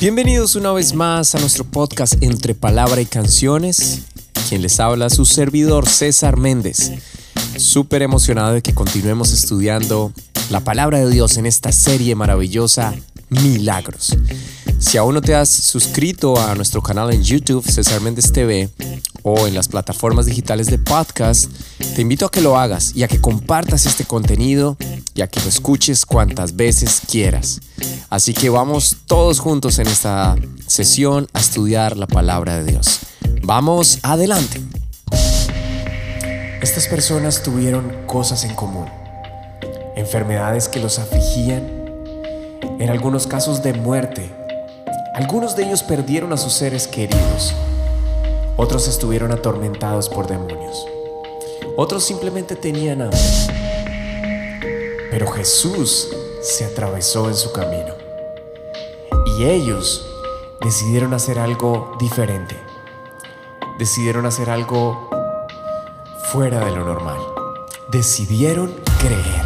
Bienvenidos una vez más a nuestro podcast Entre Palabra y Canciones. Quien les habla, su servidor César Méndez. Súper emocionado de que continuemos estudiando la palabra de Dios en esta serie maravillosa, Milagros. Si aún no te has suscrito a nuestro canal en YouTube, César Méndez TV, o en las plataformas digitales de podcast, te invito a que lo hagas y a que compartas este contenido y a que lo escuches cuantas veces quieras. Así que vamos todos juntos en esta sesión a estudiar la palabra de Dios. ¡Vamos adelante! Estas personas tuvieron cosas en común. Enfermedades que los afligían, en algunos casos de muerte. Algunos de ellos perdieron a sus seres queridos. Otros estuvieron atormentados por demonios. Otros simplemente tenían hambre. Pero Jesús se atravesó en su camino. Y ellos decidieron hacer algo diferente. Decidieron hacer algo fuera de lo normal. Decidieron creer.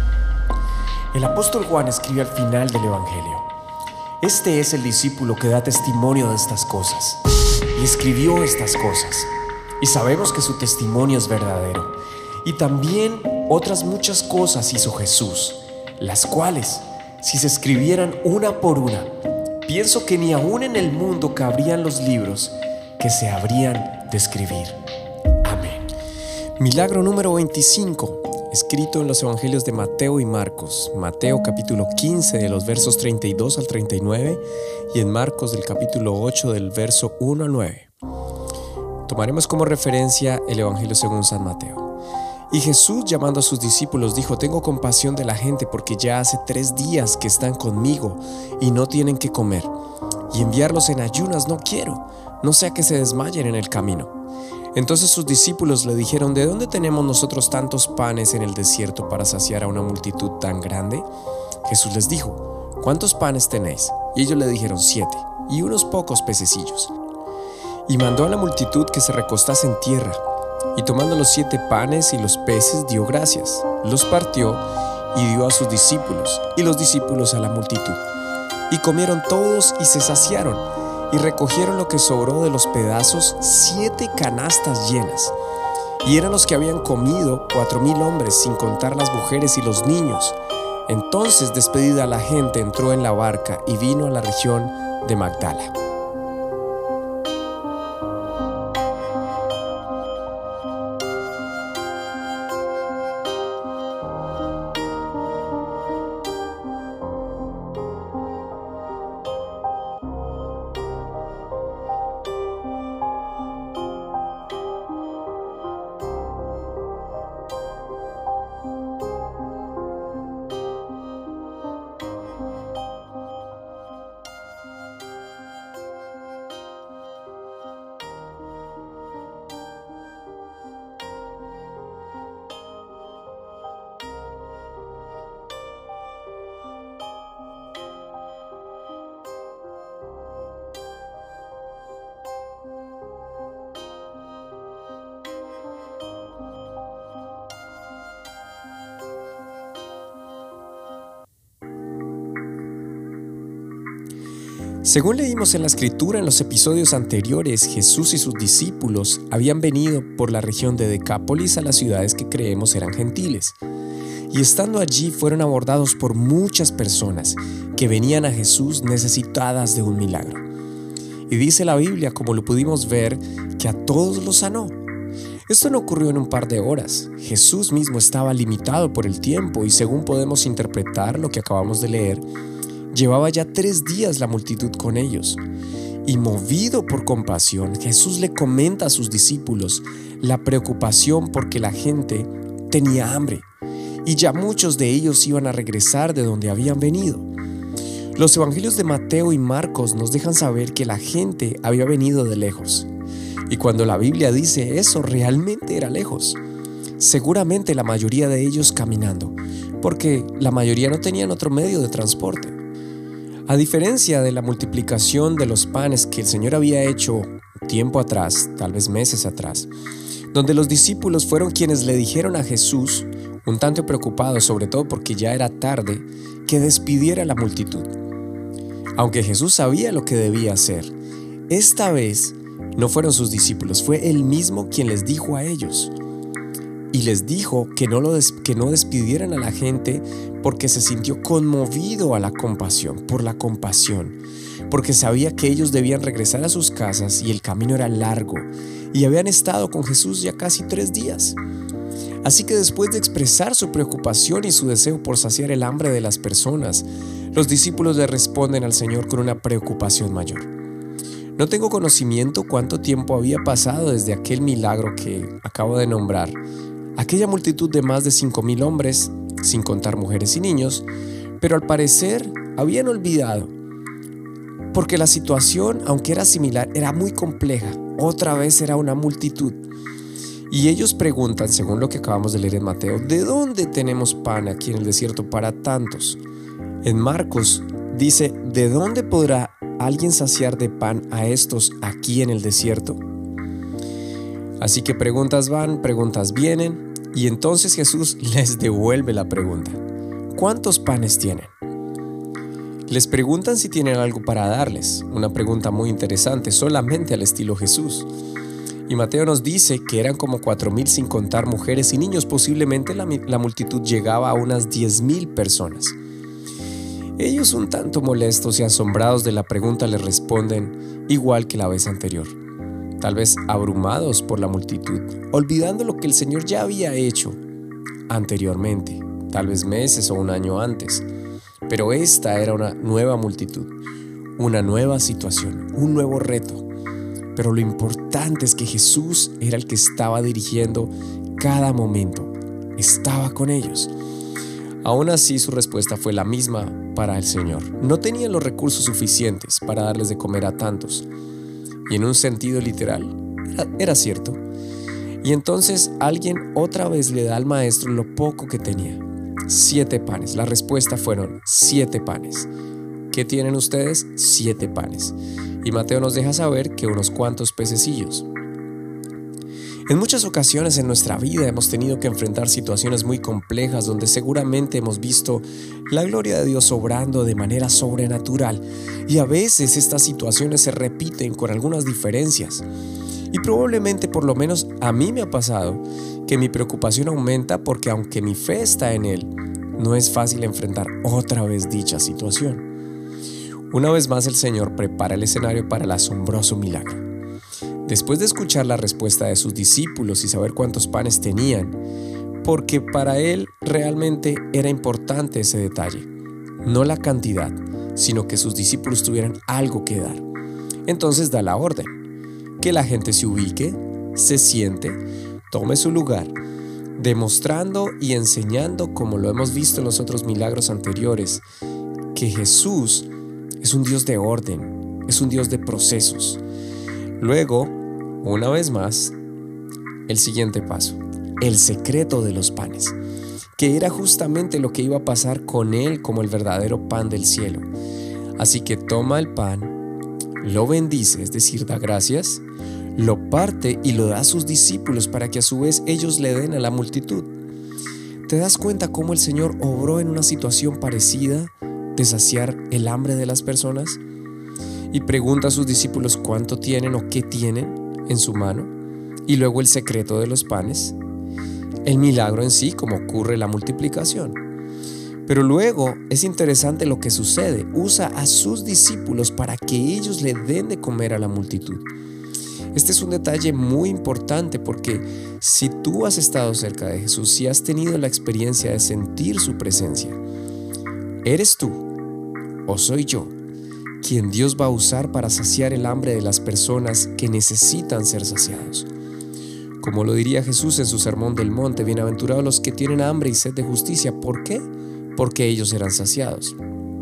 El apóstol Juan escribe al final del Evangelio: este es el discípulo que da testimonio de estas cosas, y escribió estas cosas, y sabemos que su testimonio es verdadero. Y también otras muchas cosas hizo Jesús, las cuales, si se escribieran una por una, pienso que ni aún en el mundo cabrían los libros que se habrían de escribir. Amén. Milagro número 25. Escrito en los evangelios de Mateo y Marcos. Mateo capítulo 15 de los versos 32 al 39 y en Marcos del capítulo 8 del verso 1 al 9. Tomaremos como referencia el evangelio según San Mateo. Y Jesús, llamando a sus discípulos, dijo: tengo compasión de la gente porque ya hace 3 días que están conmigo y no tienen que comer. Y enviarlos en ayunas no quiero, no sea que se desmayen en el camino. Entonces sus discípulos le dijeron: ¿de dónde tenemos nosotros tantos panes en el desierto para saciar a una multitud tan grande? Jesús les dijo: ¿cuántos panes tenéis? Y ellos le dijeron: 7, y unos pocos pececillos. Y mandó a la multitud que se recostase en tierra, y tomando los 7 panes y los peces dio gracias, los partió y dio a sus discípulos, y los discípulos a la multitud. Y comieron todos y se saciaron, y recogieron lo que sobró de los pedazos, 7 canastas llenas. Y eran los que habían comido 4,000 hombres, sin contar las mujeres y los niños. Entonces, despedida la gente, entró en la barca y vino a la región de Magdala. Según leímos en la Escritura en los episodios anteriores, Jesús y sus discípulos habían venido por la región de Decápolis a las ciudades que creemos eran gentiles. Y estando allí fueron abordados por muchas personas que venían a Jesús necesitadas de un milagro. Y dice la Biblia, como lo pudimos ver, que a todos los sanó. Esto no ocurrió en un par de horas. Jesús mismo estaba limitado por el tiempo y, según podemos interpretar lo que acabamos de leer, llevaba ya 3 días la multitud con ellos. Y movido por compasión, Jesús le comenta a sus discípulos la preocupación porque la gente tenía hambre y ya muchos de ellos iban a regresar de donde habían venido. Los evangelios de Mateo y Marcos nos dejan saber que la gente había venido de lejos. Y cuando la Biblia dice eso, realmente era lejos. Seguramente la mayoría de ellos caminando, porque la mayoría no tenían otro medio de transporte. A diferencia de la multiplicación de los panes que el Señor había hecho tiempo atrás, tal vez meses atrás, donde los discípulos fueron quienes le dijeron a Jesús, un tanto preocupados sobre todo porque ya era tarde, que despidiera a la multitud. aunque Jesús sabía lo que debía hacer. Esta vez no fueron sus discípulos, fue Él mismo quien les dijo a ellos. Y les dijo que no despidieran a la gente porque se sintió conmovido por la compasión, porque sabía que ellos debían regresar a sus casas y el camino era largo, y habían estado con Jesús ya casi 3 días. Así que después de expresar su preocupación y su deseo por saciar el hambre de las personas, los discípulos le responden al Señor con una preocupación mayor. No tengo conocimiento cuánto tiempo había pasado desde aquel milagro que acabo de nombrar. Aquella multitud de más de 5,000 hombres, sin contar mujeres y niños, pero al parecer habían olvidado, porque la situación, aunque era similar, era muy compleja. Otra vez era una multitud. Y ellos preguntan, según lo que acabamos de leer en Mateo, ¿de dónde tenemos pan aquí en el desierto para tantos? En Marcos dice, ¿de dónde podrá alguien saciar de pan a estos aquí en el desierto? Así que preguntas van, preguntas vienen, y entonces Jesús les devuelve la pregunta. ¿Cuántos panes tienen? Les preguntan si tienen algo para darles, una pregunta muy interesante, solamente al estilo Jesús. Y Mateo nos dice que eran como 4,000 sin contar mujeres y niños, posiblemente la multitud llegaba a unas 10,000 personas. Ellos, un tanto molestos y asombrados de la pregunta, les responden igual que la vez anterior. Tal vez abrumados por la multitud, olvidando lo que el Señor ya había hecho anteriormente, tal vez meses o un año antes. Pero esta era una nueva multitud, una nueva situación, un nuevo reto. Pero lo importante es que Jesús era el que estaba dirigiendo cada momento, estaba con ellos. Aún así, su respuesta fue la misma para el Señor. No tenían los recursos suficientes para darles de comer a tantos. Y en un sentido literal, era cierto. Y entonces alguien otra vez le da al maestro lo poco que tenía. 7 panes. La respuesta fueron 7 panes. ¿Qué tienen ustedes? 7 panes. Y Mateo nos deja saber que unos cuantos pececillos. En muchas ocasiones en nuestra vida hemos tenido que enfrentar situaciones muy complejas donde seguramente hemos visto la gloria de Dios obrando de manera sobrenatural, y a veces estas situaciones se repiten con algunas diferencias. Y probablemente, por lo menos a mí me ha pasado, que mi preocupación aumenta porque aunque mi fe está en Él, no es fácil enfrentar otra vez dicha situación. Una vez más el Señor prepara el escenario para el asombroso milagro. Después de escuchar la respuesta de sus discípulos y saber cuántos panes tenían, porque para Él realmente era importante ese detalle, no la cantidad, sino que sus discípulos tuvieran algo que dar. Entonces da la orden, que la gente se ubique, se siente, tome su lugar, demostrando y enseñando, como lo hemos visto en los otros milagros anteriores, que Jesús es un Dios de orden, es un Dios de procesos. Luego, una vez más, el siguiente paso, el secreto de los panes, que era justamente lo que iba a pasar con Él como el verdadero pan del cielo. Así que toma el pan, lo bendice, es decir, da gracias, lo parte y lo da a sus discípulos para que a su vez ellos le den a la multitud. ¿Te das cuenta cómo el Señor obró en una situación parecida de saciar el hambre de las personas? Y pregunta a sus discípulos cuánto tienen o qué tienen en su mano, y luego el secreto de los panes, el milagro en sí, como ocurre la multiplicación. Pero luego es interesante lo que sucede, usa a sus discípulos para que ellos le den de comer a la multitud. Este es un detalle muy importante porque si tú has estado cerca de Jesús, si has tenido la experiencia de sentir su presencia, ¿eres tú o soy yo quien Dios va a usar para saciar el hambre de las personas que necesitan ser saciados? Como lo diría Jesús en su Sermón del Monte, bienaventurados los que tienen hambre y sed de justicia. ¿Por qué? Porque ellos serán saciados.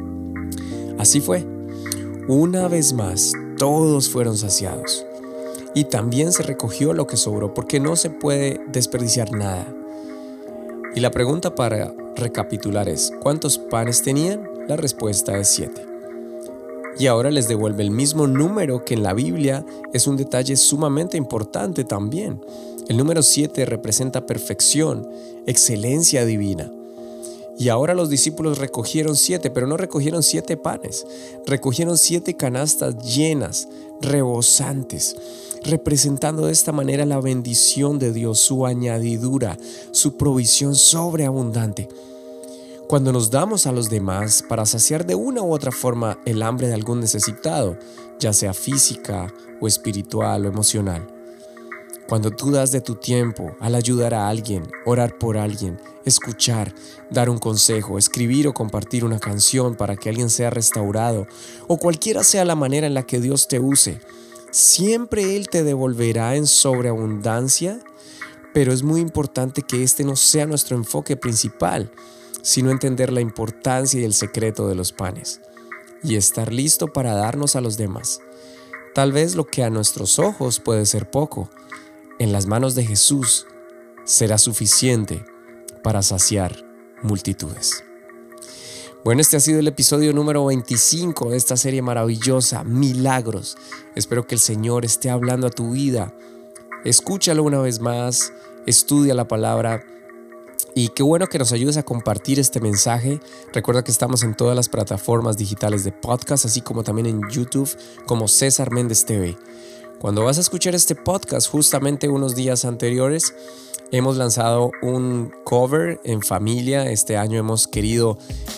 Así fue. Una vez más, todos fueron saciados. Y también se recogió lo que sobró, porque no se puede desperdiciar nada. Y la pregunta para recapitular es, ¿cuántos panes tenían? La respuesta es 7. Y ahora les devuelve el mismo número que en la Biblia es un detalle sumamente importante también. El número 7 representa perfección, excelencia divina. Y ahora los discípulos recogieron 7, pero no recogieron 7 panes, recogieron 7 canastas llenas, rebosantes, representando de esta manera la bendición de Dios, su añadidura, su provisión sobreabundante. Cuando nos damos a los demás para saciar de una u otra forma el hambre de algún necesitado, ya sea física o espiritual o emocional. Cuando tú das de tu tiempo al ayudar a alguien, orar por alguien, escuchar, dar un consejo, escribir o compartir una canción para que alguien sea restaurado, o cualquiera sea la manera en la que Dios te use, siempre Él te devolverá en sobreabundancia, pero es muy importante que este no sea nuestro enfoque principal, sino entender la importancia y el secreto de los panes, y estar listo para darnos a los demás. Tal vez lo que a nuestros ojos puede ser poco, en las manos de Jesús será suficiente para saciar multitudes. Bueno, este ha sido el episodio número 25 de esta serie maravillosa, Milagros. Espero que el Señor esté hablando a tu vida. Escúchalo una vez más, estudia la palabra y qué bueno que nos ayudes a compartir este mensaje. Recuerda que estamos en todas las plataformas digitales de podcast, así como también en YouTube como César Méndez TV. Cuando vas a escuchar este podcast, justamente unos días anteriores, hemos lanzado un cover en familia. Este año hemos querido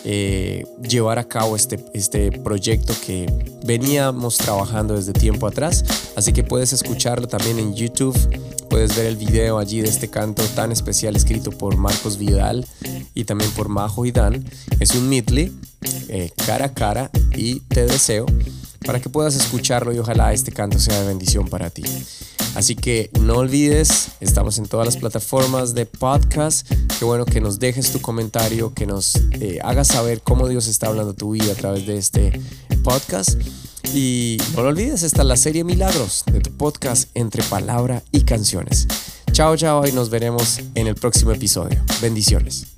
llevar a cabo este proyecto que veníamos trabajando desde tiempo atrás. Así que puedes escucharlo también en YouTube. Puedes ver el video allí de este canto tan especial escrito por Marcos Vidal y también por Majo y Dan. Es un medley, cara a cara, y te deseo para que puedas escucharlo y ojalá este canto sea de bendición para ti. Así que no olvides, estamos en todas las plataformas de podcast. Qué bueno que nos dejes tu comentario, que nos hagas saber cómo Dios está hablando a tu vida a través de este podcast. Y no lo olvides, esta es la serie Milagros de tu podcast Entre Palabra y Canciones. Chao, chao y nos veremos en el próximo episodio. Bendiciones.